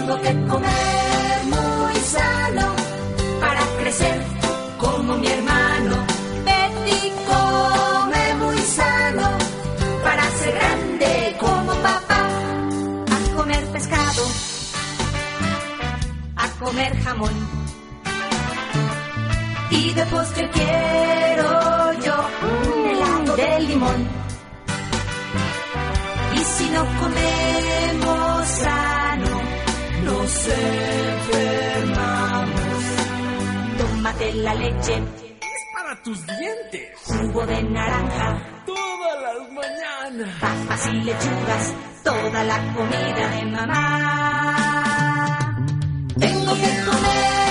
Tengo que comer muy sano para crecer como mi hermano. Betty come muy sano para ser grande como papá. A comer pescado, a comer jamón. Y de postre quiero yo un helado de limón. Y si no comemos sano, nos enfermamos. Tómate la leche, es para tus dientes. Jugo de naranja, todas las mañanas. Papas y lechugas, toda la comida de mamá. Tengo que comer